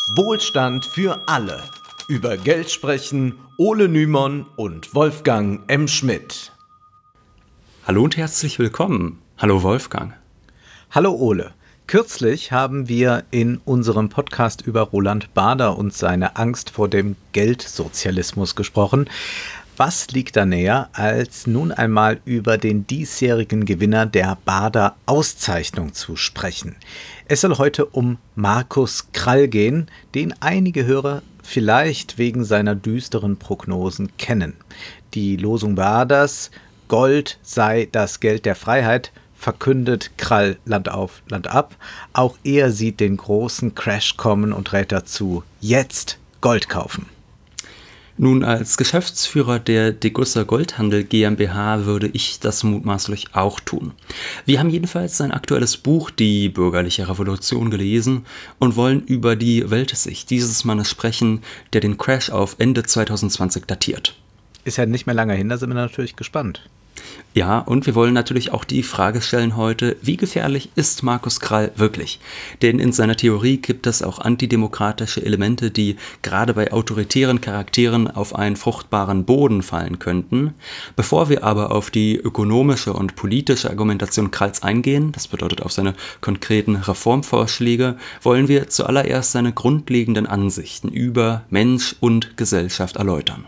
Wohlstand für alle. Über Geld sprechen Ole Nymon und Wolfgang M. Schmidt. Hallo und herzlich willkommen. Hallo Wolfgang. Hallo Ole. Kürzlich haben wir in unserem Podcast über Roland Bader und seine Angst vor dem Geldsozialismus gesprochen. Was liegt da näher, als nun einmal über den diesjährigen Gewinner der Bader-Auszeichnung zu sprechen? Es soll heute um Markus Krall gehen, den einige Hörer vielleicht wegen seiner düsteren Prognosen kennen. Die Losung Baders, Gold sei das Geld der Freiheit, verkündet Krall Land auf, Land ab. Auch er sieht den großen Crash kommen und rät dazu, jetzt Gold kaufen. Nun, als Geschäftsführer der Degussa Goldhandel GmbH würde ich das mutmaßlich auch tun. Wir haben jedenfalls sein aktuelles Buch Die bürgerliche Revolution gelesen und wollen über die Weltsicht dieses Mannes sprechen, der den Crash auf Ende 2020 datiert. Ist ja nicht mehr lange hin, da sind wir natürlich gespannt. Ja, und wir wollen natürlich auch die Frage stellen heute, wie gefährlich ist Markus Krall wirklich? Denn in seiner Theorie gibt es auch antidemokratische Elemente, die gerade bei autoritären Charakteren auf einen fruchtbaren Boden fallen könnten. Bevor wir aber auf die ökonomische und politische Argumentation Kralls eingehen, das bedeutet auf seine konkreten Reformvorschläge, wollen wir zuallererst seine grundlegenden Ansichten über Mensch und Gesellschaft erläutern.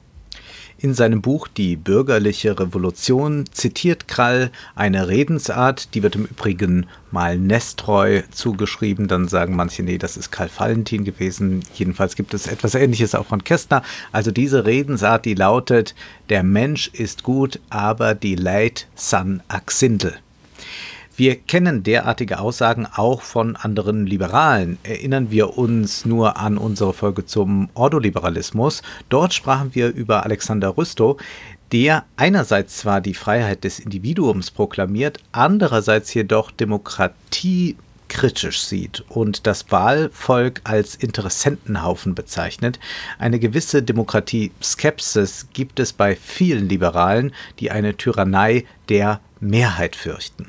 In seinem Buch Die bürgerliche Revolution zitiert Krall eine Redensart, die wird im Übrigen mal Nestroy zugeschrieben, dann sagen manche, nee, das ist Karl Valentin gewesen. Jedenfalls gibt es etwas Ähnliches auch von Kästner. Also diese Redensart, die lautet, der Mensch ist gut, aber die Leid san Axindel. Wir kennen derartige Aussagen auch von anderen Liberalen. Erinnern wir uns nur an unsere Folge zum Ordoliberalismus. Dort sprachen wir über Alexander Rüstow, der einerseits zwar die Freiheit des Individuums proklamiert, andererseits jedoch Demokratie kritisch sieht und das Wahlvolk als Interessentenhaufen bezeichnet. Eine gewisse Demokratie-Skepsis gibt es bei vielen Liberalen, die eine Tyrannei der Mehrheit fürchten.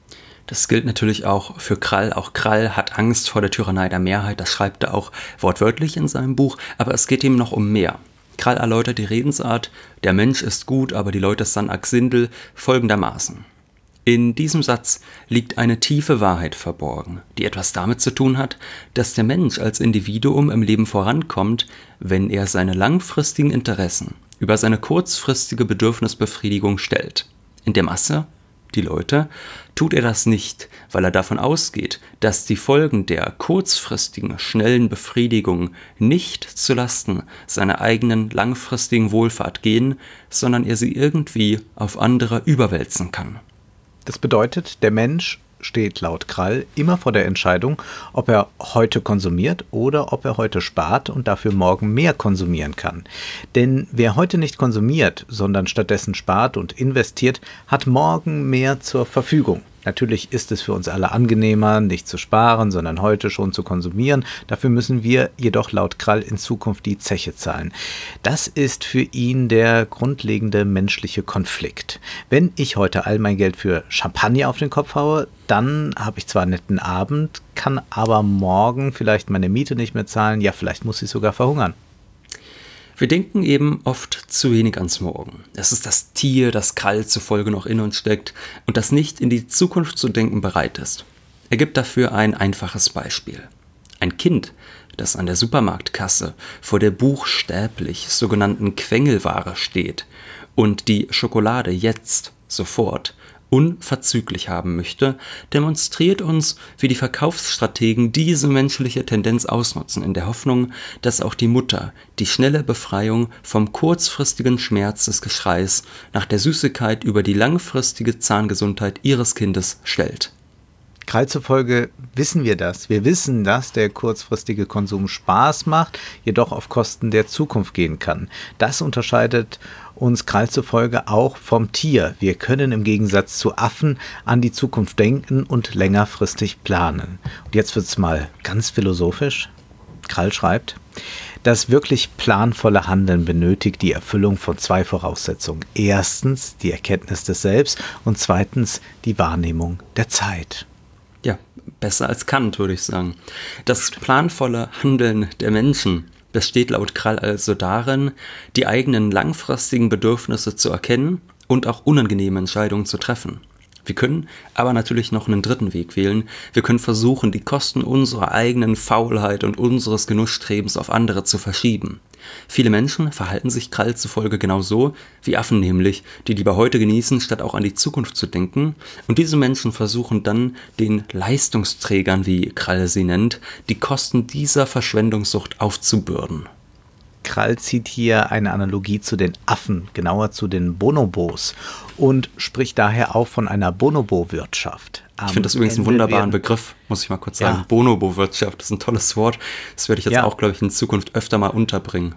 Das gilt natürlich auch für Krall. Auch Krall hat Angst vor der Tyrannei der Mehrheit. Das schreibt er auch wortwörtlich in seinem Buch. Aber es geht ihm noch um mehr. Krall erläutert die Redensart, der Mensch ist gut, aber die Leute san Axindel, folgendermaßen. In diesem Satz liegt eine tiefe Wahrheit verborgen, die etwas damit zu tun hat, dass der Mensch als Individuum im Leben vorankommt, wenn er seine langfristigen Interessen über seine kurzfristige Bedürfnisbefriedigung stellt. In der Masse, die Leute, tut er das nicht, weil er davon ausgeht, dass die Folgen der kurzfristigen, schnellen Befriedigung nicht zulasten seiner eigenen langfristigen Wohlfahrt gehen, sondern er sie irgendwie auf andere überwälzen kann. Das bedeutet, der Mensch steht laut Krall immer vor der Entscheidung, ob er heute konsumiert oder ob er heute spart und dafür morgen mehr konsumieren kann. Denn wer heute nicht konsumiert, sondern stattdessen spart und investiert, hat morgen mehr zur Verfügung. Natürlich ist es für uns alle angenehmer, nicht zu sparen, sondern heute schon zu konsumieren. Dafür müssen wir jedoch laut Krall in Zukunft die Zeche zahlen. Das ist für ihn der grundlegende menschliche Konflikt. Wenn ich heute all mein Geld für Champagner auf den Kopf haue, dann habe ich zwar einen netten Abend, kann aber morgen vielleicht meine Miete nicht mehr zahlen, ja, vielleicht muss ich sogar verhungern. Wir denken eben oft zu wenig ans Morgen. Es ist das Tier, das Krall zufolge noch in uns steckt und das nicht in die Zukunft zu denken bereit ist. Er gibt dafür ein einfaches Beispiel. Ein Kind, das an der Supermarktkasse vor der buchstäblich sogenannten Quengelware steht und die Schokolade jetzt, sofort, unverzüglich haben möchte, demonstriert uns, wie die Verkaufsstrategen diese menschliche Tendenz ausnutzen, in der Hoffnung, dass auch die Mutter die schnelle Befreiung vom kurzfristigen Schmerz des Geschreis nach der Süßigkeit über die langfristige Zahngesundheit ihres Kindes stellt. Krall zufolge wissen wir das. Wir wissen, dass der kurzfristige Konsum Spaß macht, jedoch auf Kosten der Zukunft gehen kann. Das unterscheidet uns Krall zufolge auch vom Tier. Wir können im Gegensatz zu Affen an die Zukunft denken und längerfristig planen. Und jetzt wird's mal ganz philosophisch. Krall schreibt, das wirklich planvolle Handeln benötigt die Erfüllung von zwei Voraussetzungen. Erstens die Erkenntnis des Selbst und zweitens die Wahrnehmung der Zeit. Ja, Besser als Kant, würde ich sagen. Das planvolle Handeln der Menschen besteht laut Krall also darin, die eigenen langfristigen Bedürfnisse zu erkennen und auch unangenehme Entscheidungen zu treffen. Wir können aber natürlich noch einen dritten Weg wählen. Wir können versuchen, die Kosten unserer eigenen Faulheit und unseres Genussstrebens auf andere zu verschieben. Viele Menschen verhalten sich Krall zufolge genauso wie Affen nämlich, die lieber heute genießen, statt auch an die Zukunft zu denken. Und diese Menschen versuchen dann, den Leistungsträgern, wie Krall sie nennt, die Kosten dieser Verschwendungssucht aufzubürden. Krall zieht hier eine Analogie zu den Affen, genauer zu den Bonobos, und spricht daher auch von einer Bonobo-Wirtschaft. Ich finde das übrigens einen wunderbaren Begriff, muss ich mal kurz sagen. Ja. Bonobo-Wirtschaft, das ist ein tolles Wort. Das werde ich jetzt auch, glaube ich, in Zukunft öfter mal unterbringen.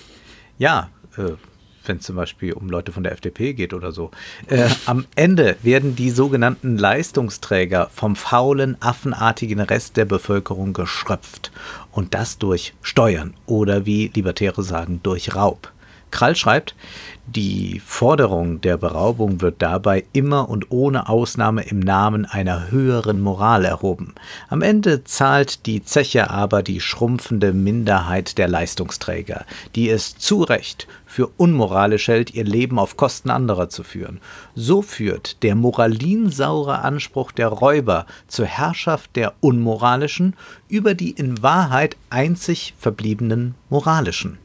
Ja, wenn es zum Beispiel um Leute von der FDP geht oder so. Am Ende werden die sogenannten Leistungsträger vom faulen, affenartigen Rest der Bevölkerung geschröpft. Und das durch Steuern oder, wie Libertäre sagen, durch Raub. Krall schreibt, die Forderung der Beraubung wird dabei immer und ohne Ausnahme im Namen einer höheren Moral erhoben. Am Ende zahlt die Zeche aber die schrumpfende Minderheit der Leistungsträger, die es zu Recht für unmoralisch hält, ihr Leben auf Kosten anderer zu führen. So führt der moralinsaure Anspruch der Räuber zur Herrschaft der Unmoralischen über die in Wahrheit einzig verbliebenen Moralischen.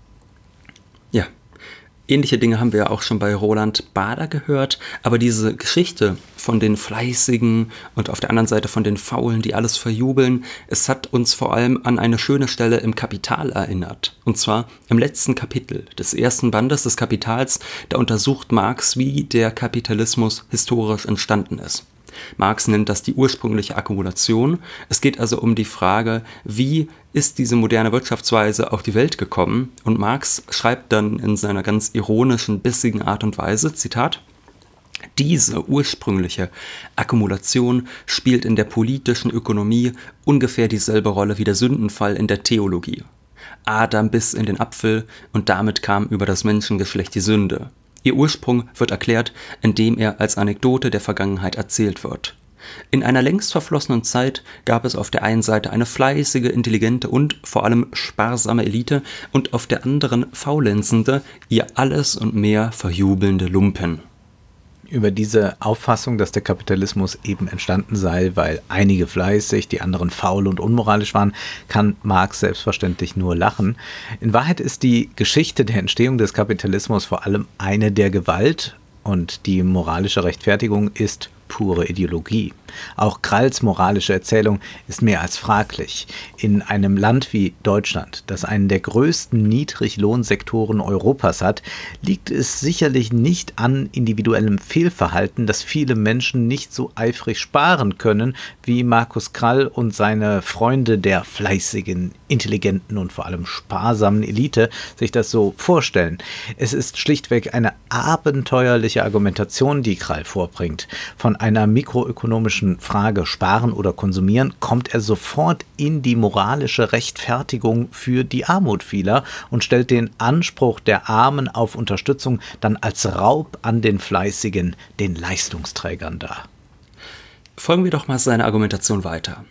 Ja. Ähnliche Dinge haben wir ja auch schon bei Roland Bader gehört, aber diese Geschichte von den Fleißigen und auf der anderen Seite von den Faulen, die alles verjubeln, es hat uns vor allem an eine schöne Stelle im Kapital erinnert. Und zwar im letzten Kapitel des ersten Bandes des Kapitals, da untersucht Marx, wie der Kapitalismus historisch entstanden ist. Marx nennt das die ursprüngliche Akkumulation. Es geht also um die Frage, wie ist diese moderne Wirtschaftsweise auf die Welt gekommen? Und Marx schreibt dann in seiner ganz ironischen, bissigen Art und Weise, Zitat, diese ursprüngliche Akkumulation spielt in der politischen Ökonomie ungefähr dieselbe Rolle wie der Sündenfall in der Theologie. Adam biss in den Apfel und damit kam über das Menschengeschlecht die Sünde. Ihr Ursprung wird erklärt, indem er als Anekdote der Vergangenheit erzählt wird. In einer längst verflossenen Zeit gab es auf der einen Seite eine fleißige, intelligente und vor allem sparsame Elite und auf der anderen faulenzende, ihr alles und mehr verjubelnde Lumpen. Über diese Auffassung, dass der Kapitalismus eben entstanden sei, weil einige fleißig, die anderen faul und unmoralisch waren, kann Marx selbstverständlich nur lachen. In Wahrheit ist die Geschichte der Entstehung des Kapitalismus vor allem eine der Gewalt, und die moralische Rechtfertigung ist pure Ideologie. Auch Kralls moralische Erzählung ist mehr als fraglich. In einem Land wie Deutschland, das einen der größten Niedriglohnsektoren Europas hat, liegt es sicherlich nicht an individuellem Fehlverhalten, dass viele Menschen nicht so eifrig sparen können, wie Markus Krall und seine Freunde der fleißigen, intelligenten und vor allem sparsamen Elite sich das so vorstellen. Es ist schlichtweg eine abenteuerliche Argumentation, die Krall vorbringt. Von einer mikroökonomischen Frage sparen oder konsumieren, kommt er sofort in die moralische Rechtfertigung für die Armut vieler und stellt den Anspruch der Armen auf Unterstützung dann als Raub an den Fleißigen, den Leistungsträgern dar. Folgen wir doch mal seiner Argumentation weiter.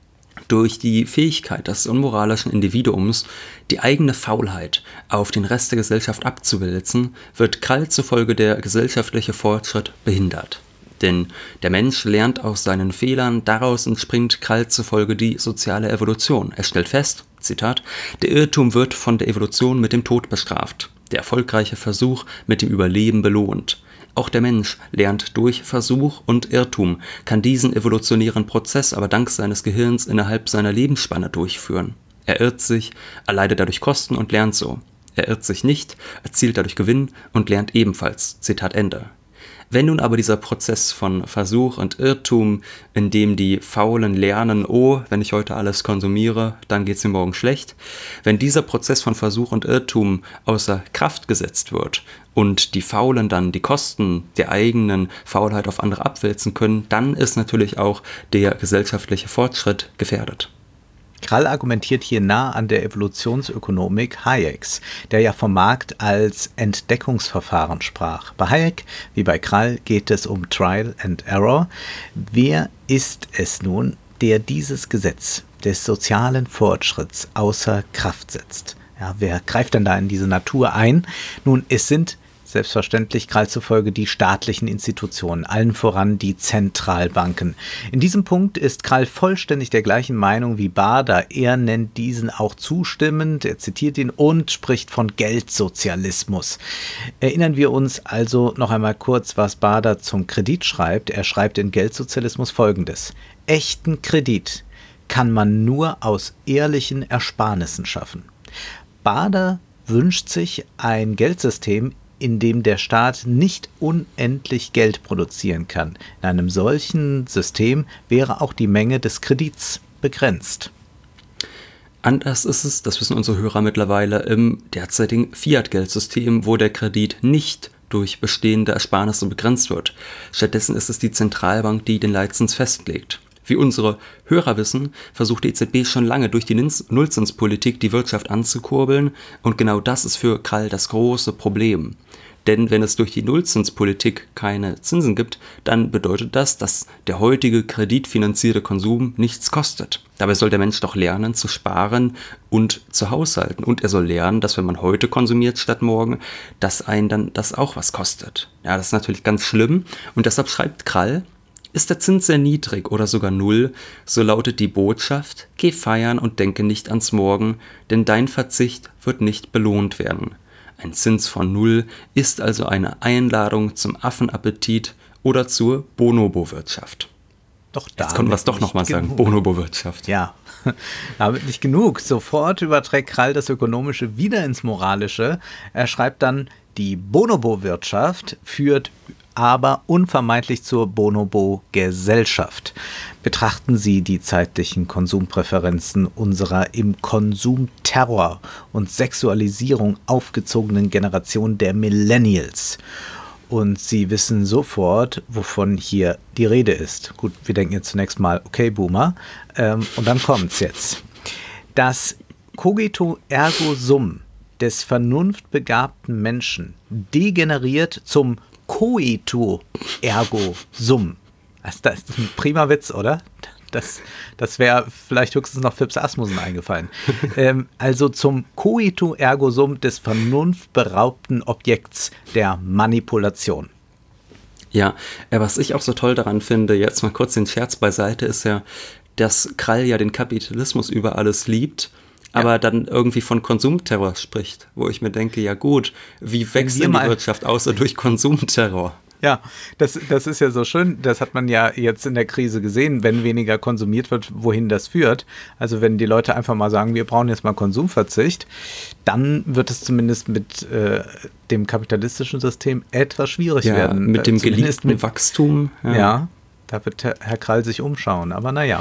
Durch die Fähigkeit des unmoralischen Individuums, die eigene Faulheit auf den Rest der Gesellschaft abzuwälzen, wird Krall zufolge der gesellschaftliche Fortschritt behindert. Denn der Mensch lernt aus seinen Fehlern, daraus entspringt Krall zufolge die soziale Evolution. Er stellt fest, Zitat, der Irrtum wird von der Evolution mit dem Tod bestraft, der erfolgreiche Versuch mit dem Überleben belohnt. Auch der Mensch lernt durch Versuch und Irrtum, kann diesen evolutionären Prozess aber dank seines Gehirns innerhalb seiner Lebensspanne durchführen. Er irrt sich, erleidet dadurch Kosten und lernt so. Er irrt sich nicht, erzielt dadurch Gewinn und lernt ebenfalls. Zitat Ende. Wenn nun aber dieser Prozess von Versuch und Irrtum, in dem die Faulen lernen, oh, wenn ich heute alles konsumiere, dann geht's mir morgen schlecht, wenn dieser Prozess von Versuch und Irrtum außer Kraft gesetzt wird und die Faulen dann die Kosten der eigenen Faulheit auf andere abwälzen können, dann ist natürlich auch der gesellschaftliche Fortschritt gefährdet. Krall argumentiert hier nah an der Evolutionsökonomik Hayeks, der ja vom Markt als Entdeckungsverfahren sprach. Bei Hayek wie bei Krall geht es um Trial and Error. Wer ist es nun, der dieses Gesetz des sozialen Fortschritts außer Kraft setzt. Ja, wer greift denn da in diese Natur ein? Nun, es sind selbstverständlich Krall zufolge die staatlichen Institutionen, allen voran die Zentralbanken. In diesem Punkt ist Krall vollständig der gleichen Meinung wie Baader. Er nennt diesen auch zustimmend, er zitiert ihn und spricht von Geldsozialismus. Erinnern wir uns also noch einmal kurz, was Baader zum Kredit schreibt. Er schreibt in Geldsozialismus Folgendes: Echten Kredit kann man nur aus ehrlichen Ersparnissen schaffen. Baader wünscht sich ein Geldsystem, in dem der Staat nicht unendlich Geld produzieren kann. In einem solchen System wäre auch die Menge des Kredits begrenzt. Anders ist es, das wissen unsere Hörer mittlerweile, im derzeitigen Fiat-Geldsystem, wo der Kredit nicht durch bestehende Ersparnisse begrenzt wird. Stattdessen ist es die Zentralbank, die den Leitzins festlegt. Wie unsere Hörer wissen, versucht die EZB schon lange durch die Nullzinspolitik die Wirtschaft anzukurbeln, und genau das ist für Krall das große Problem. Denn wenn es durch die Nullzinspolitik keine Zinsen gibt, dann bedeutet das, dass der heutige kreditfinanzierte Konsum nichts kostet. Dabei soll der Mensch doch lernen zu sparen und zu haushalten. Und er soll lernen, dass wenn man heute konsumiert statt morgen, dass einen dann das auch was kostet. Ja, das ist natürlich ganz schlimm, und deshalb schreibt Krall: Ist der Zins sehr niedrig oder sogar null, so lautet die Botschaft: Geh feiern und denke nicht ans Morgen, denn dein Verzicht wird nicht belohnt werden. Ein Zins von null ist also eine Einladung zum Affenappetit oder zur Bonobo-Wirtschaft. Doch, jetzt konnten wir es doch nochmal sagen, Bonobo-Wirtschaft. Ja, damit nicht genug. Sofort überträgt Krall das Ökonomische wieder ins Moralische. Er schreibt dann: Die Bonobo-Wirtschaft führt aber unvermeidlich zur Bonobo-Gesellschaft. Betrachten Sie die zeitlichen Konsumpräferenzen unserer im Konsumterror und Sexualisierung aufgezogenen Generation der Millennials. Und Sie wissen sofort, wovon hier die Rede ist. Gut, wir denken jetzt zunächst mal, okay, Boomer, und dann kommt's jetzt. Das Cogito ergo sum des vernunftbegabten Menschen degeneriert zum Coito ergo sum. Das ist ein prima Witz, oder? Das wäre vielleicht höchstens noch Phipps Asmussen eingefallen. Also zum Coito ergo sum des vernunftberaubten Objekts der Manipulation. Ja, was ich auch so toll daran finde, jetzt mal kurz den Scherz beiseite, ist ja, dass Krall ja den Kapitalismus über alles liebt, aber dann irgendwie von Konsumterror spricht, wo ich mir denke, ja gut, wie wächst denn die Wirtschaft außer durch Konsumterror? Ja, das ist ja so schön, das hat man ja jetzt in der Krise gesehen, wenn weniger konsumiert wird, wohin das führt. Also wenn die Leute einfach mal sagen, wir brauchen jetzt mal Konsumverzicht, dann wird es zumindest mit dem kapitalistischen System etwas schwierig werden. Mit dem geliebten Wachstum. Ja, da wird Herr Krall sich umschauen, aber naja.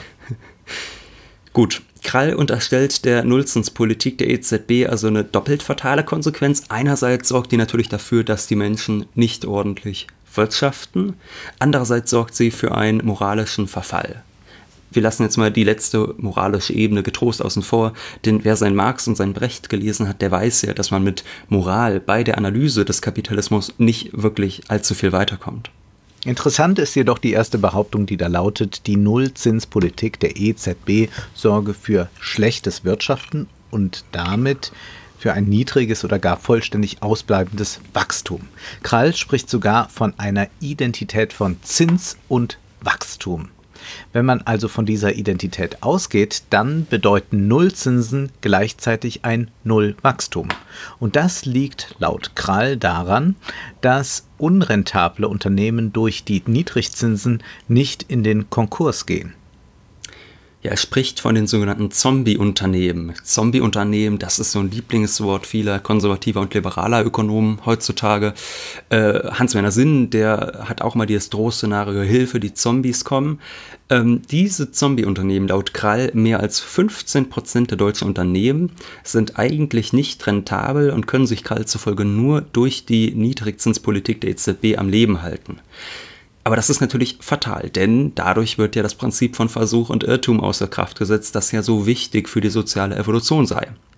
Gut, Krall unterstellt der Nullzinspolitik der EZB also eine doppelt fatale Konsequenz. Einerseits sorgt die natürlich dafür, dass die Menschen nicht ordentlich wirtschaften. Andererseits sorgt sie für einen moralischen Verfall. Wir lassen jetzt mal die letzte moralische Ebene getrost außen vor, denn wer sein Marx und sein Brecht gelesen hat, der weiß ja, dass man mit Moral bei der Analyse des Kapitalismus nicht wirklich allzu viel weiterkommt. Interessant ist jedoch die erste Behauptung, die da lautet: Die Nullzinspolitik der EZB sorge für schlechtes Wirtschaften und damit für ein niedriges oder gar vollständig ausbleibendes Wachstum. Krall spricht sogar von einer Identität von Zins und Wachstum. Wenn man also von dieser Identität ausgeht, dann bedeuten Nullzinsen gleichzeitig ein Nullwachstum. Und das liegt laut Krall daran, dass unrentable Unternehmen durch die Niedrigzinsen nicht in den Konkurs gehen. Ja, er spricht von den sogenannten Zombie-Unternehmen. Zombie-Unternehmen, das ist so ein Lieblingswort vieler konservativer und liberaler Ökonomen heutzutage. Hans-Werner Sinn, der hat auch mal dieses Drohszenario: Hilfe, die Zombies kommen. Diese Zombie-Unternehmen, laut Krall mehr als 15% der deutschen Unternehmen, sind eigentlich nicht rentabel und können sich Krall zufolge nur durch die Niedrigzinspolitik der EZB am Leben halten. Aber das ist natürlich fatal, denn dadurch wird ja das Prinzip von Versuch und Irrtum außer Kraft gesetzt, das ja so wichtig für die soziale Evolution sei.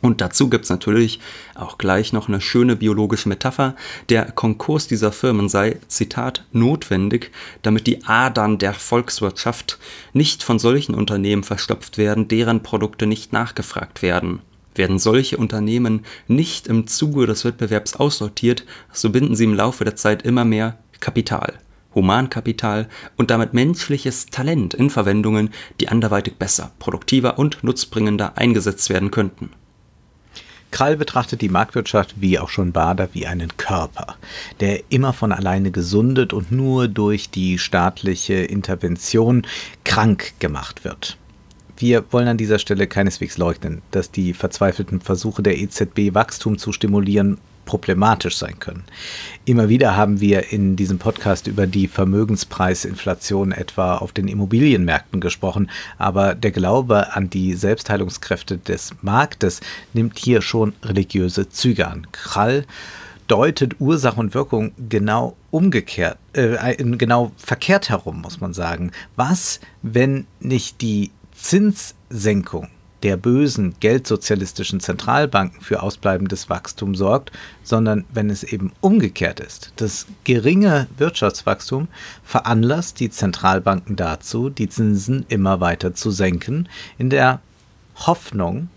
Und dazu gibt es natürlich auch gleich noch eine schöne biologische Metapher. Der Konkurs dieser Firmen sei, Zitat, notwendig, damit die Adern der Volkswirtschaft nicht von solchen Unternehmen verstopft werden, deren Produkte nicht nachgefragt werden. Werden solche Unternehmen nicht im Zuge des Wettbewerbs aussortiert, so binden sie im Laufe der Zeit immer mehr Kapital, Humankapital und damit menschliches Talent in Verwendungen, die anderweitig besser, produktiver und nutzbringender eingesetzt werden könnten. Krall betrachtet die Marktwirtschaft wie auch schon Baader wie einen Körper, der immer von alleine gesundet und nur durch die staatliche Intervention krank gemacht wird. Wir wollen an dieser Stelle keineswegs leugnen, dass die verzweifelten Versuche der EZB, Wachstum zu stimulieren, problematisch sein können. Immer wieder haben wir in diesem Podcast über die Vermögenspreisinflation etwa auf den Immobilienmärkten gesprochen, aber der Glaube an die Selbstheilungskräfte des Marktes nimmt hier schon religiöse Züge an. Krall deutet Ursache und Wirkung genau umgekehrt, genau verkehrt herum, muss man sagen. Was, wenn nicht die Zinssenkung der bösen geldsozialistischen Zentralbanken für ausbleibendes Wachstum sorgt, sondern wenn es eben umgekehrt ist. Das geringe Wirtschaftswachstum veranlasst die Zentralbanken dazu, die Zinsen immer weiter zu senken, in dieser Hoffnung,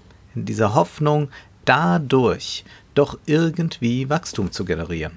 dadurch doch irgendwie Wachstum zu generieren.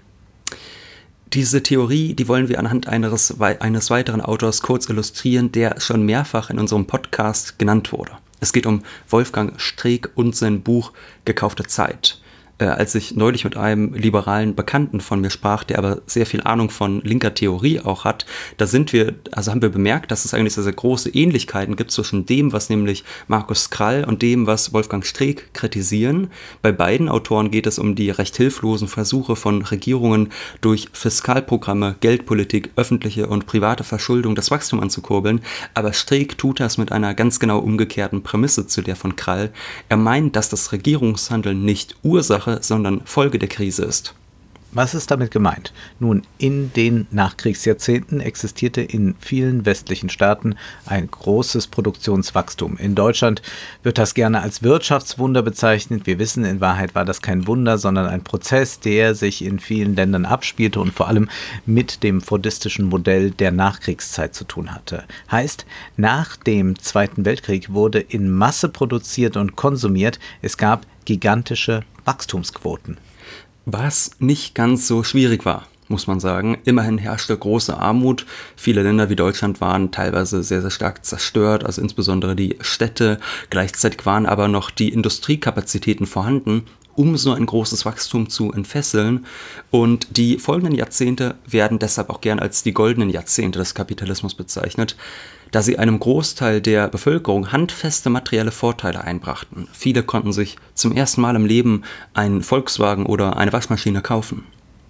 Diese Theorie, die wollen wir anhand eines weiteren Autors kurz illustrieren, der schon mehrfach in unserem Podcast genannt wurde. Es geht um Wolfgang Streeck und sein Buch Gekaufte Zeit. Als ich neulich mit einem liberalen Bekannten von mir sprach, der aber sehr viel Ahnung von linker Theorie auch hat, haben wir bemerkt, dass es eigentlich sehr, sehr große Ähnlichkeiten gibt zwischen dem, was nämlich Markus Krall und dem, was Wolfgang Streeck kritisieren. Bei beiden Autoren geht es um die recht hilflosen Versuche von Regierungen durch Fiskalprogramme, Geldpolitik, öffentliche und private Verschuldung das Wachstum anzukurbeln. Aber Streeck tut das mit einer ganz genau umgekehrten Prämisse zu der von Krall. Er meint, dass das Regierungshandeln nicht Ursache, sondern Folge der Krise ist. Was ist damit gemeint? Nun, in den Nachkriegsjahrzehnten existierte in vielen westlichen Staaten ein großes Produktionswachstum. In Deutschland wird das gerne als Wirtschaftswunder bezeichnet. Wir wissen, in Wahrheit war das kein Wunder, sondern ein Prozess, der sich in vielen Ländern abspielte und vor allem mit dem fordistischen Modell der Nachkriegszeit zu tun hatte. Heißt, nach dem Zweiten Weltkrieg wurde in Masse produziert und konsumiert. Es gab gigantische Wachstumsquoten. Was nicht ganz so schwierig war, muss man sagen. Immerhin herrschte große Armut. Viele Länder wie Deutschland waren teilweise sehr, sehr stark zerstört, also insbesondere die Städte. Gleichzeitig waren aber noch die Industriekapazitäten vorhanden, um so ein großes Wachstum zu entfesseln. Und die folgenden Jahrzehnte werden deshalb auch gern als die goldenen Jahrzehnte des Kapitalismus bezeichnet, da sie einem Großteil der Bevölkerung handfeste materielle Vorteile einbrachten. Viele konnten sich zum ersten Mal im Leben einen Volkswagen oder eine Waschmaschine kaufen.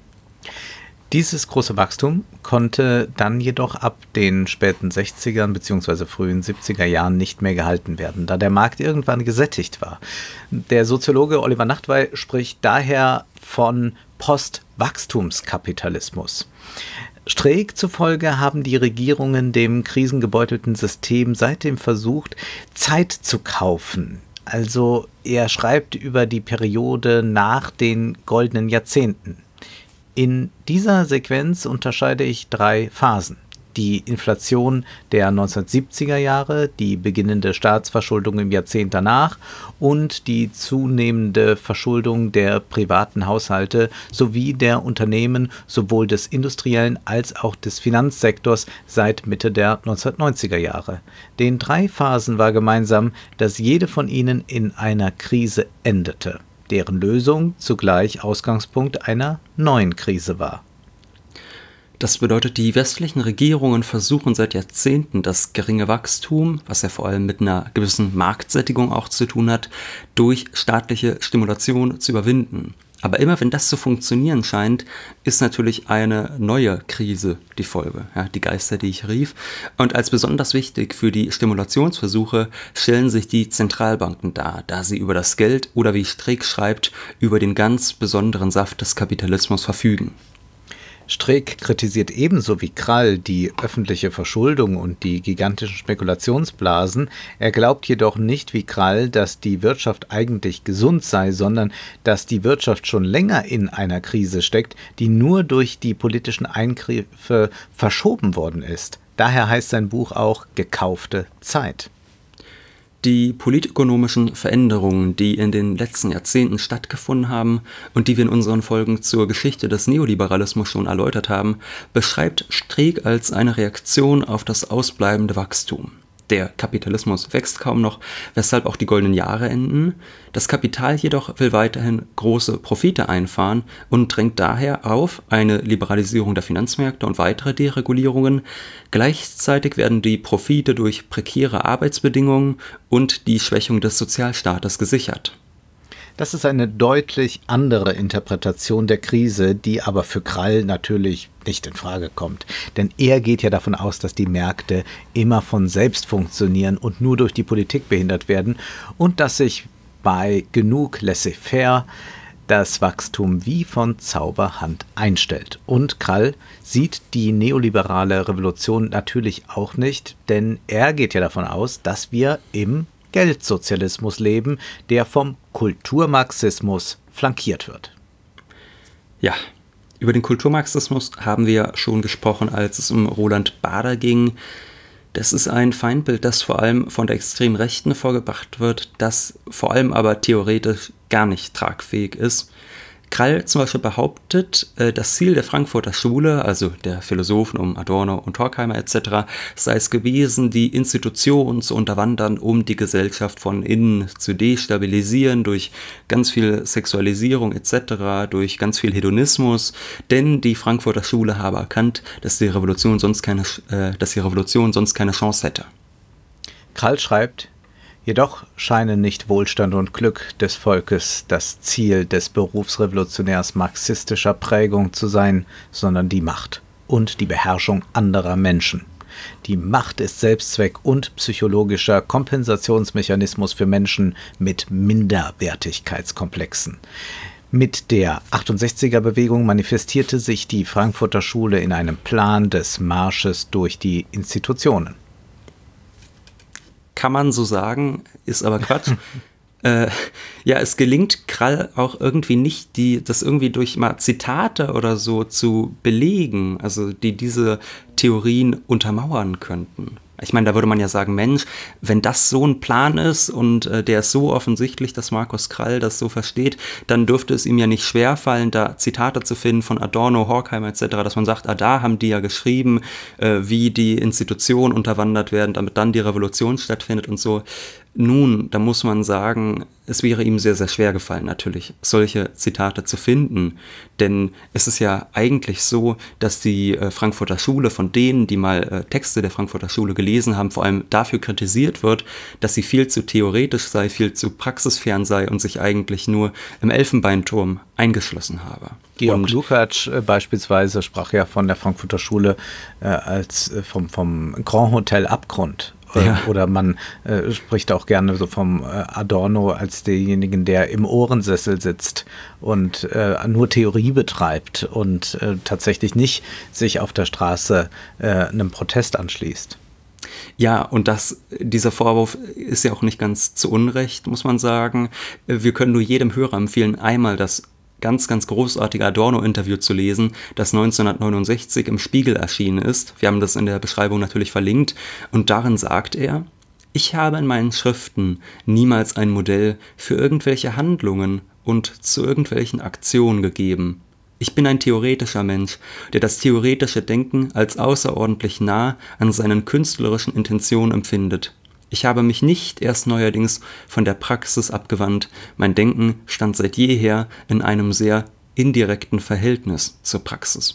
Dieses große Wachstum konnte dann jedoch ab den späten 60ern bzw. frühen 70er Jahren nicht mehr gehalten werden, da der Markt irgendwann gesättigt war. Der Soziologe Oliver Nachtwey spricht daher von Postwachstumskapitalismus. Streeck zufolge haben die Regierungen dem krisengebeutelten System seitdem versucht, Zeit zu kaufen. Also er schreibt über die Periode nach den goldenen Jahrzehnten. In dieser Sequenz unterscheide ich 3 Phasen. Die Inflation der 1970er Jahre, die beginnende Staatsverschuldung im Jahrzehnt danach und die zunehmende Verschuldung der privaten Haushalte sowie der Unternehmen sowohl des industriellen als auch des Finanzsektors seit Mitte der 1990er Jahre. Den 3 Phasen war gemeinsam, dass jede von ihnen in einer Krise endete, deren Lösung zugleich Ausgangspunkt einer neuen Krise war. Das bedeutet, die westlichen Regierungen versuchen seit Jahrzehnten das geringe Wachstum, was ja vor allem mit einer gewissen Marktsättigung auch zu tun hat, durch staatliche Stimulation zu überwinden. Aber immer wenn das zu funktionieren scheint, ist natürlich eine neue Krise die Folge, ja, die Geister, die ich rief. Und als besonders wichtig für die Stimulationsversuche stellen sich die Zentralbanken dar, da sie über das Geld oder wie Streeck schreibt, über den ganz besonderen Saft des Kapitalismus verfügen. Streeck kritisiert ebenso wie Krall die öffentliche Verschuldung und die gigantischen Spekulationsblasen. Er glaubt jedoch nicht wie Krall, dass die Wirtschaft eigentlich gesund sei, sondern dass die Wirtschaft schon länger in einer Krise steckt, die nur durch die politischen Eingriffe verschoben worden ist. Daher heißt sein Buch auch Gekaufte Zeit. Die politökonomischen Veränderungen, die in den letzten Jahrzehnten stattgefunden haben und die wir in unseren Folgen zur Geschichte des Neoliberalismus schon erläutert haben, beschreibt Streeck als eine Reaktion auf das ausbleibende Wachstum. Der Kapitalismus wächst kaum noch, weshalb auch die goldenen Jahre enden. Das Kapital jedoch will weiterhin große Profite einfahren und drängt daher auf eine Liberalisierung der Finanzmärkte und weitere Deregulierungen. Gleichzeitig werden die Profite durch prekäre Arbeitsbedingungen und die Schwächung des Sozialstaates gesichert. Das ist eine deutlich andere Interpretation der Krise, die aber für Krall natürlich nicht in Frage kommt. Denn er geht ja davon aus, dass die Märkte immer von selbst funktionieren und nur durch die Politik behindert werden und dass sich bei genug Laissez-faire das Wachstum wie von Zauberhand einstellt. Und Krall sieht die neoliberale Revolution natürlich auch nicht, denn er geht ja davon aus, dass wir im Geldsozialismus leben, der vom Kulturmarxismus flankiert wird. Ja, über den Kulturmarxismus haben wir schon gesprochen, als es um Roland Bader ging. Das ist ein Feindbild, das vor allem von der extremen Rechten vorgebracht wird, das vor allem aber theoretisch gar nicht tragfähig ist. Krall zum Beispiel behauptet, das Ziel der Frankfurter Schule, also der Philosophen um Adorno und Horkheimer etc., sei es gewesen, die Institutionen zu unterwandern, um die Gesellschaft von innen zu destabilisieren, durch ganz viel Sexualisierung etc., durch ganz viel Hedonismus, denn die Frankfurter Schule habe erkannt, dass die Revolution sonst keine Chance hätte. Krall schreibt: Jedoch scheinen nicht Wohlstand und Glück des Volkes das Ziel des Berufsrevolutionärs marxistischer Prägung zu sein, sondern die Macht und die Beherrschung anderer Menschen. Die Macht ist Selbstzweck und psychologischer Kompensationsmechanismus für Menschen mit Minderwertigkeitskomplexen. Mit der 68er-Bewegung manifestierte sich die Frankfurter Schule in einem Plan des Marsches durch die Institutionen. Kann man so sagen, ist aber Quatsch. Ja, es gelingt Krall auch irgendwie nicht, das irgendwie durch mal Zitate oder so zu belegen, also die diese Theorien untermauern könnten. Ich meine, da würde man ja sagen, Mensch, wenn das so ein Plan ist und der ist so offensichtlich, dass Markus Krall das so versteht, dann dürfte es ihm ja nicht schwerfallen, da Zitate zu finden von Adorno, Horkheimer etc., dass man sagt, da haben die ja geschrieben, wie die Institutionen unterwandert werden, damit dann die Revolution stattfindet und so. Nun, da muss man sagen, es wäre ihm sehr, sehr schwer gefallen, natürlich solche Zitate zu finden, denn es ist ja eigentlich so, dass die Frankfurter Schule von denen, die mal Texte der Frankfurter Schule gelesen haben, vor allem dafür kritisiert wird, dass sie viel zu theoretisch sei, viel zu praxisfern sei und sich eigentlich nur im Elfenbeinturm eingeschlossen habe. Georg Lukács beispielsweise sprach ja von der Frankfurter Schule als vom Grand Hotel Abgrund. Ja. Oder man spricht auch gerne so vom Adorno als denjenigen, der im Ohrensessel sitzt und nur Theorie betreibt und tatsächlich nicht sich auf der Straße einem Protest anschließt. Ja, und dieser Vorwurf ist ja auch nicht ganz zu Unrecht, muss man sagen. Wir können nur jedem Hörer empfehlen, einmal das ganz, ganz großartige Adorno-Interview zu lesen, das 1969 im Spiegel erschienen ist. Wir haben das in der Beschreibung natürlich verlinkt. Und darin sagt er: Ich habe in meinen Schriften niemals ein Modell für irgendwelche Handlungen und zu irgendwelchen Aktionen gegeben. Ich bin ein theoretischer Mensch, der das theoretische Denken als außerordentlich nah an seinen künstlerischen Intentionen empfindet. Ich habe mich nicht erst neuerdings von der Praxis abgewandt. Mein Denken stand seit jeher in einem sehr indirekten Verhältnis zur Praxis.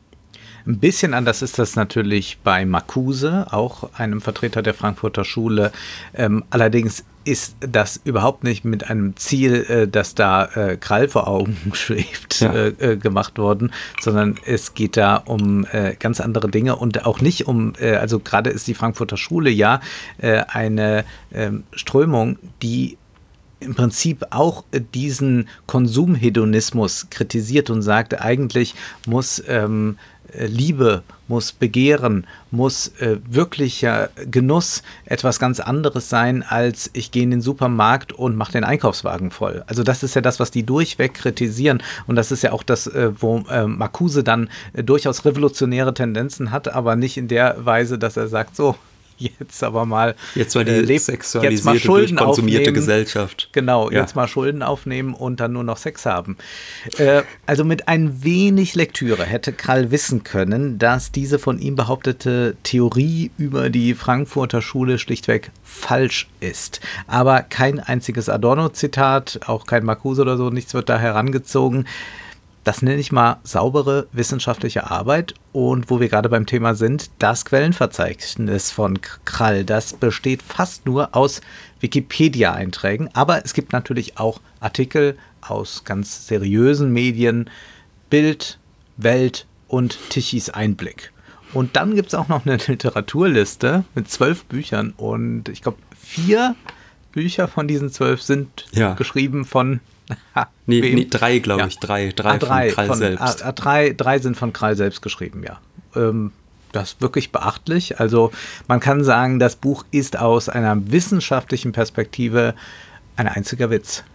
Ein bisschen anders ist das natürlich bei Marcuse, auch einem Vertreter der Frankfurter Schule. Allerdings ist das überhaupt nicht mit einem Ziel, das da Krall vor Augen schwebt, gemacht worden, sondern es geht da um ganz andere Dinge und auch nicht um, also gerade ist die Frankfurter Schule ja eine Strömung, die im Prinzip auch diesen Konsumhedonismus kritisiert und sagt, eigentlich muss Liebe, muss Begehren, muss wirklicher Genuss etwas ganz anderes sein, als ich gehe in den Supermarkt und mache den Einkaufswagen voll. Also das ist ja das, was die durchweg kritisieren, und das ist ja auch das, wo Marcuse dann durchaus revolutionäre Tendenzen hat, aber nicht in der Weise, dass er sagt, so, jetzt aber mal jetzt mal die sexualisierte, jetzt mal Schulden durchkonsumierte aufnehmen. Gesellschaft. Genau, jetzt mal Schulden aufnehmen und dann nur noch Sex haben. Also mit ein wenig Lektüre hätte Krall wissen können, dass diese von ihm behauptete Theorie über die Frankfurter Schule schlichtweg falsch ist. Aber kein einziges Adorno-Zitat, auch kein Marcuse oder so, nichts wird da herangezogen. Das nenne ich mal saubere wissenschaftliche Arbeit. Und wo wir gerade beim Thema sind, das Quellenverzeichnis von Krall, das besteht fast nur aus Wikipedia-Einträgen. Aber es gibt natürlich auch Artikel aus ganz seriösen Medien, Bild, Welt und Tichys Einblick. Und dann gibt es auch noch eine Literaturliste mit 12 Büchern. Und ich glaube, 4 Bücher von diesen 12 sind geschrieben von... Nee, 3, glaube ich. 3 von Krall selbst. 3 sind von Krall selbst geschrieben, ja. Das ist wirklich beachtlich. Also man kann sagen, das Buch ist aus einer wissenschaftlichen Perspektive ein einziger Witz.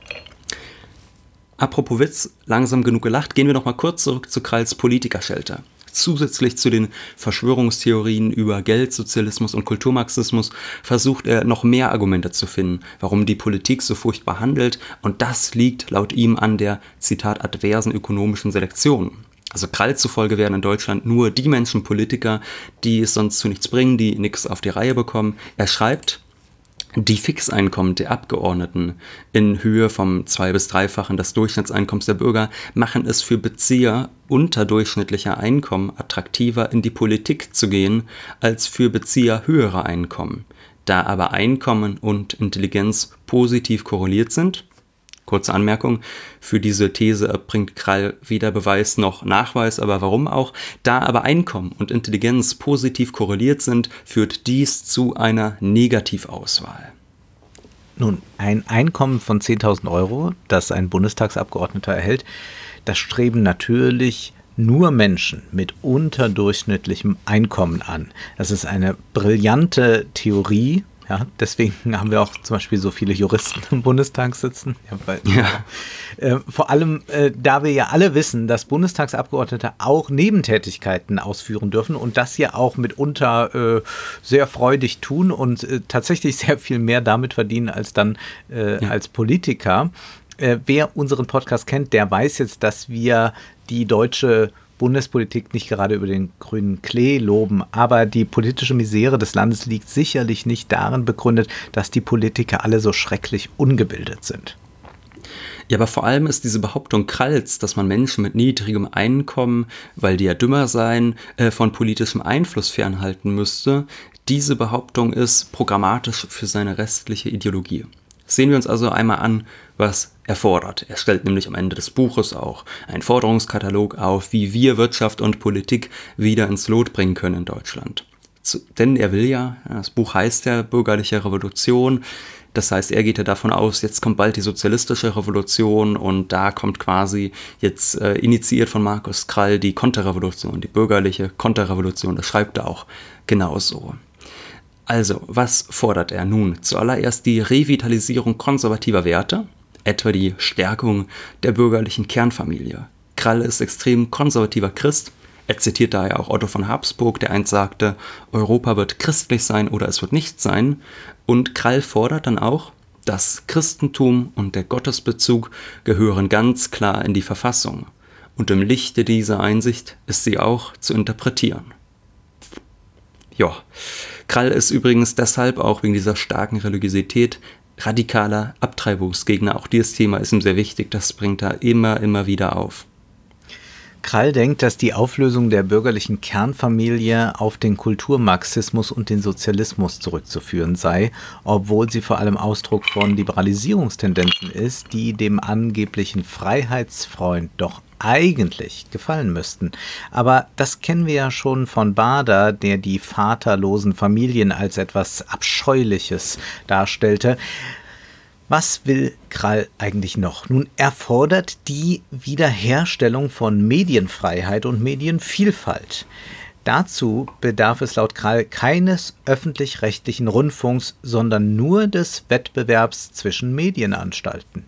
Apropos Witz, langsam genug gelacht, gehen wir noch mal kurz zurück zu Kralls Politikerschelte. Zusätzlich zu den Verschwörungstheorien über Geldsozialismus und Kulturmarxismus versucht er noch mehr Argumente zu finden, warum die Politik so furchtbar handelt, und das liegt laut ihm an der, Zitat, adversen ökonomischen Selektion. Also Krall zufolge werden in Deutschland nur die Menschen Politiker, die es sonst zu nichts bringen, die nichts auf die Reihe bekommen. Er schreibt: Die Fixeinkommen der Abgeordneten in Höhe vom 2- bis 3-fachen des Durchschnittseinkommens der Bürger machen es für Bezieher unterdurchschnittlicher Einkommen attraktiver, in die Politik zu gehen, als für Bezieher höherer Einkommen. Da aber Einkommen und Intelligenz positiv korreliert sind. Kurze Anmerkung, für diese These erbringt Krall weder Beweis noch Nachweis, aber warum auch? Da aber Einkommen und Intelligenz positiv korreliert sind, führt dies zu einer Negativauswahl. Nun, ein Einkommen von 10.000 Euro, das ein Bundestagsabgeordneter erhält, das streben natürlich nur Menschen mit unterdurchschnittlichem Einkommen an. Das ist eine brillante Theorie. Ja, deswegen haben wir auch zum Beispiel so viele Juristen im Bundestag sitzen. Vor allem, da wir ja alle wissen, dass Bundestagsabgeordnete auch Nebentätigkeiten ausführen dürfen und das ja auch mitunter sehr freudig tun und tatsächlich sehr viel mehr damit verdienen als dann als Politiker. Wer unseren Podcast kennt, der weiß jetzt, dass wir die deutsche Bundespolitik nicht gerade über den grünen Klee loben, aber die politische Misere des Landes liegt sicherlich nicht darin begründet, dass die Politiker alle so schrecklich ungebildet sind. Ja, aber vor allem ist diese Behauptung Kralls, dass man Menschen mit niedrigem Einkommen, weil die ja dümmer seien, von politischem Einfluss fernhalten müsste, diese Behauptung ist programmatisch für seine restliche Ideologie. Sehen wir uns also einmal an, was er fordert. Er stellt nämlich am Ende des Buches auch einen Forderungskatalog auf, wie wir Wirtschaft und Politik wieder ins Lot bringen können in Deutschland. Denn er will ja, das Buch heißt ja Bürgerliche Revolution, das heißt, er geht ja davon aus, jetzt kommt bald die sozialistische Revolution und da kommt quasi jetzt initiiert von Markus Krall die Konterrevolution, die bürgerliche Konterrevolution, das schreibt er auch genauso. Also, was fordert er nun? Zuallererst die Revitalisierung konservativer Werte, etwa die Stärkung der bürgerlichen Kernfamilie. Krall ist extrem konservativer Christ. Er zitiert daher auch Otto von Habsburg, der einst sagte, Europa wird christlich sein oder es wird nicht sein. Und Krall fordert dann auch, das Christentum und der Gottesbezug gehören ganz klar in die Verfassung. Und im Lichte dieser Einsicht ist sie auch zu interpretieren. Ja, Krall ist übrigens deshalb auch wegen dieser starken Religiosität radikaler Abtreibungsgegner. Auch dieses Thema ist ihm sehr wichtig, das bringt er immer wieder auf. Krall denkt, dass die Auflösung der bürgerlichen Kernfamilie auf den Kulturmarxismus und den Sozialismus zurückzuführen sei, obwohl sie vor allem Ausdruck von Liberalisierungstendenzen ist, die dem angeblichen Freiheitsfreund doch eigentlich gefallen müssten. Aber das kennen wir ja schon von Bader, der die vaterlosen Familien als etwas Abscheuliches darstellte. Was will Krall eigentlich noch? Nun, er fordert die Wiederherstellung von Medienfreiheit und Medienvielfalt. Dazu bedarf es laut Krall keines öffentlich-rechtlichen Rundfunks, sondern nur des Wettbewerbs zwischen Medienanstalten.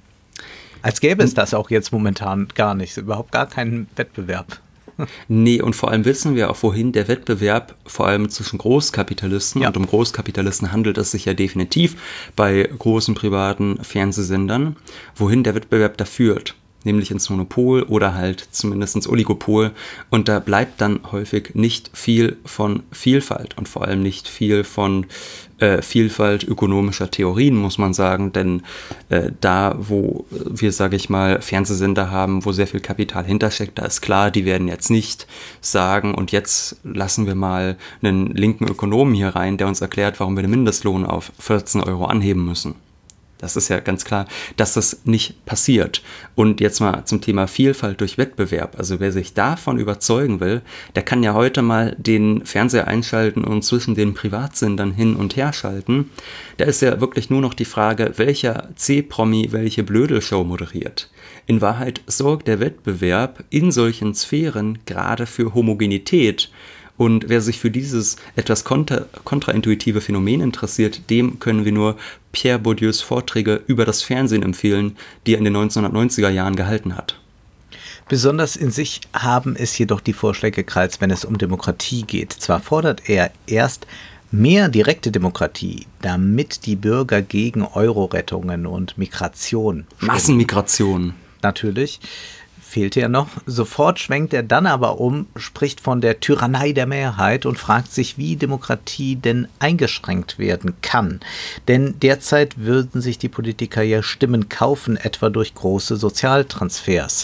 Als gäbe es das auch jetzt momentan gar nicht, überhaupt gar keinen Wettbewerb. Nee, und vor allem wissen wir auch, wohin der Wettbewerb, vor allem zwischen Großkapitalisten, und um Großkapitalisten handelt es sich ja definitiv bei großen privaten Fernsehsendern, wohin der Wettbewerb da führt. Nämlich ins Monopol oder halt zumindest ins Oligopol. Und da bleibt dann häufig nicht viel von Vielfalt und vor allem nicht viel von Vielfalt ökonomischer Theorien, muss man sagen. Denn da, wo wir, sage ich mal, Fernsehsender haben, wo sehr viel Kapital hintersteckt, da ist klar, die werden jetzt nicht sagen, und jetzt lassen wir mal einen linken Ökonomen hier rein, der uns erklärt, warum wir den Mindestlohn auf 14 Euro anheben müssen. Das ist ja ganz klar, dass das nicht passiert. Und jetzt mal zum Thema Vielfalt durch Wettbewerb. Also wer sich davon überzeugen will, der kann ja heute mal den Fernseher einschalten und zwischen den Privatsendern hin und her schalten. Da ist ja wirklich nur noch die Frage, welcher C-Promi welche Blödelshow moderiert. In Wahrheit sorgt der Wettbewerb in solchen Sphären gerade für Homogenität. Und wer sich für dieses etwas kontraintuitive Phänomen interessiert, dem können wir nur Pierre Bourdieus Vorträge über das Fernsehen empfehlen, die er in den 1990er Jahren gehalten hat. Besonders in sich haben es jedoch die Vorschläge Kralls, wenn es um Demokratie geht. Zwar fordert er erst mehr direkte Demokratie, damit die Bürger gegen Euro-Rettungen und Migration. Massenmigration. Natürlich. Fehlte ja noch. Sofort schwenkt er dann aber um, spricht von der Tyrannei der Mehrheit und fragt sich, wie Demokratie denn eingeschränkt werden kann. Denn derzeit würden sich die Politiker ja Stimmen kaufen, etwa durch große Sozialtransfers.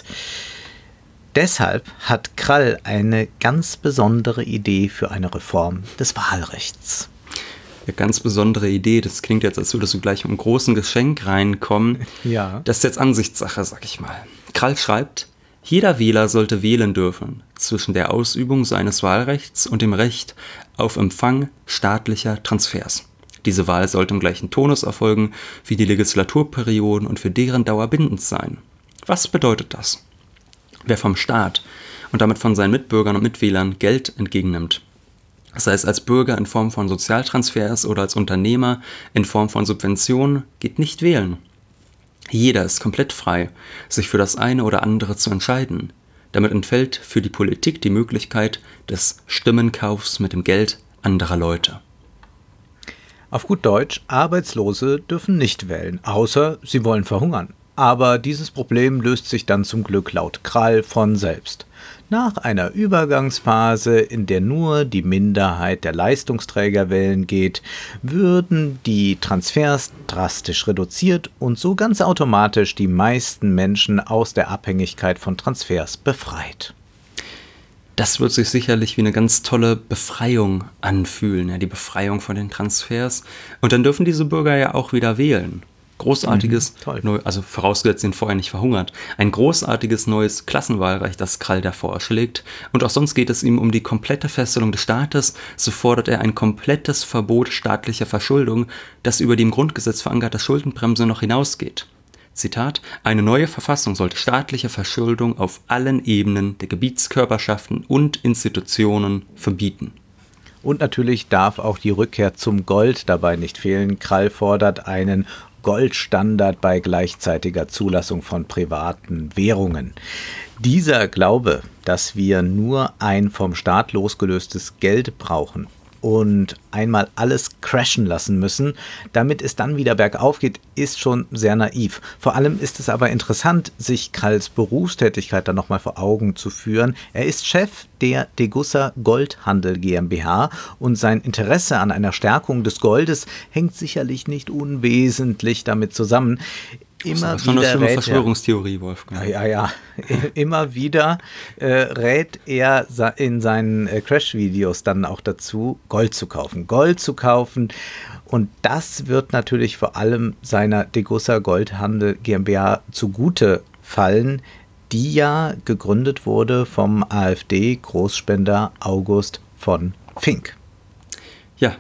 Deshalb hat Krall eine ganz besondere Idee für eine Reform des Wahlrechts. Eine ganz besondere Idee, das klingt jetzt, als würdest du gleich mit einem großen Geschenk reinkommen. Ja. Das ist jetzt Ansichtssache, sag ich mal. Krall schreibt: Jeder Wähler sollte wählen dürfen zwischen der Ausübung seines Wahlrechts und dem Recht auf Empfang staatlicher Transfers. Diese Wahl sollte im gleichen Tonus erfolgen wie die Legislaturperioden und für deren Dauer bindend sein. Was bedeutet das? Wer vom Staat und damit von seinen Mitbürgern und Mitwählern Geld entgegennimmt, sei es als Bürger in Form von Sozialtransfers oder als Unternehmer in Form von Subventionen, geht nicht wählen. Jeder ist komplett frei, sich für das eine oder andere zu entscheiden. Damit entfällt für die Politik die Möglichkeit des Stimmenkaufs mit dem Geld anderer Leute. Auf gut Deutsch, Arbeitslose dürfen nicht wählen, außer sie wollen verhungern. Aber dieses Problem löst sich dann zum Glück laut Krall von selbst. Nach einer Übergangsphase, in der nur die Minderheit der Leistungsträger wählen geht, würden die Transfers drastisch reduziert und so ganz automatisch die meisten Menschen aus der Abhängigkeit von Transfers befreit. Das wird sich sicherlich wie eine ganz tolle Befreiung anfühlen, ja, die Befreiung von den Transfers. Und dann dürfen diese Bürger ja auch wieder wählen. Großartiges, also vorausgesetzt sind vorher nicht verhungert, ein großartiges neues Klassenwahlrecht, das Krall da vorschlägt. Und auch sonst geht es ihm um die komplette Feststellung des Staates. So fordert er ein komplettes Verbot staatlicher Verschuldung, das über die im Grundgesetz verankerte Schuldenbremse noch hinausgeht. Zitat: Eine neue Verfassung sollte staatliche Verschuldung auf allen Ebenen der Gebietskörperschaften und Institutionen verbieten. Und natürlich darf auch die Rückkehr zum Gold dabei nicht fehlen. Krall fordert einen Goldstandard bei gleichzeitiger Zulassung von privaten Währungen. Dieser Glaube, dass wir nur ein vom Staat losgelöstes Geld brauchen und einmal alles crashen lassen müssen, damit es dann wieder bergauf geht, ist schon sehr naiv. Vor allem ist es aber interessant, sich Kralls Berufstätigkeit dann nochmal vor Augen zu führen. Er ist Chef der Degussa Goldhandel GmbH und sein Interesse an einer Stärkung des Goldes hängt sicherlich nicht unwesentlich damit zusammen. Das ist schon eine schlimme Verschwörungstheorie, Wolfgang. Ja. Immer wieder rät er in seinen Crash-Videos dann auch dazu, Gold zu kaufen. Und das wird natürlich vor allem seiner Degussa Goldhandel GmbH zugute fallen, die ja gegründet wurde vom AfD-Großspender August von Fink. Ja,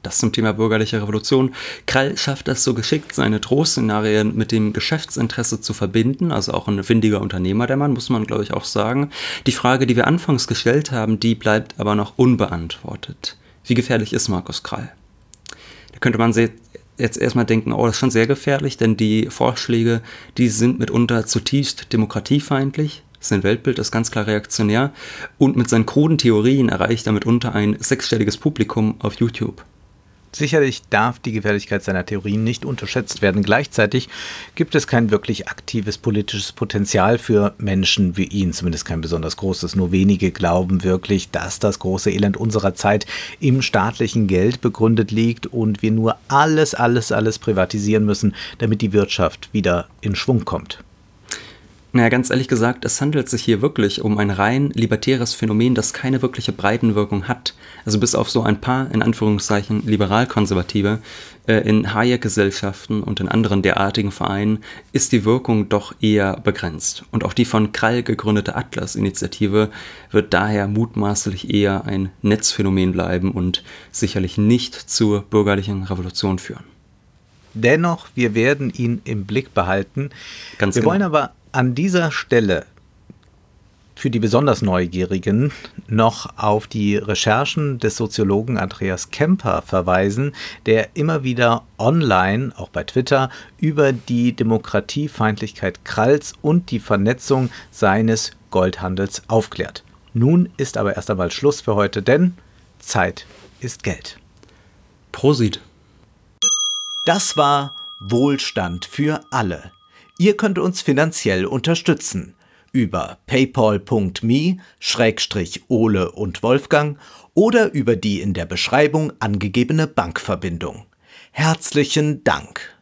Das zum Thema bürgerliche Revolution. Krall schafft es so geschickt, seine Drohszenarien mit dem Geschäftsinteresse zu verbinden, also auch ein findiger Unternehmer, der Mann, muss man, glaube ich, auch sagen. Die Frage, die wir anfangs gestellt haben, die bleibt aber noch unbeantwortet. Wie gefährlich ist Markus Krall? Da könnte man jetzt erstmal denken, oh, das ist schon sehr gefährlich, denn die Vorschläge, die sind mitunter zutiefst demokratiefeindlich. Sein Weltbild ist ganz klar reaktionär und mit seinen kruden Theorien erreicht er mitunter ein 6-stelliges Publikum auf YouTube. Sicherlich darf die Gefährlichkeit seiner Theorien nicht unterschätzt werden. Gleichzeitig gibt es kein wirklich aktives politisches Potenzial für Menschen wie ihn, zumindest kein besonders großes. Nur wenige glauben wirklich, dass das große Elend unserer Zeit im staatlichen Geld begründet liegt und wir nur alles privatisieren müssen, damit die Wirtschaft wieder in Schwung kommt. Naja, ganz ehrlich gesagt, es handelt sich hier wirklich um ein rein libertäres Phänomen, das keine wirkliche Breitenwirkung hat. Also bis auf so ein paar, in Anführungszeichen, liberal-konservative in Hayek-Gesellschaften und in anderen derartigen Vereinen ist die Wirkung doch eher begrenzt. Und auch die von Krall gegründete Atlas-Initiative wird daher mutmaßlich eher ein Netzphänomen bleiben und sicherlich nicht zur bürgerlichen Revolution führen. Dennoch, wir werden ihn im Blick behalten. Ganz wir genau. wollen aber an dieser Stelle für die besonders Neugierigen noch auf die Recherchen des Soziologen Andreas Kemper verweisen, der immer wieder online, auch bei Twitter, über die Demokratiefeindlichkeit Kralls und die Vernetzung seines Goldhandels aufklärt. Nun ist aber erst einmal Schluss für heute, denn Zeit ist Geld. Prosit. Das war Wohlstand für alle. Ihr könnt uns finanziell unterstützen über paypal.me/Ole und Wolfgang oder über die in der Beschreibung angegebene Bankverbindung. Herzlichen Dank!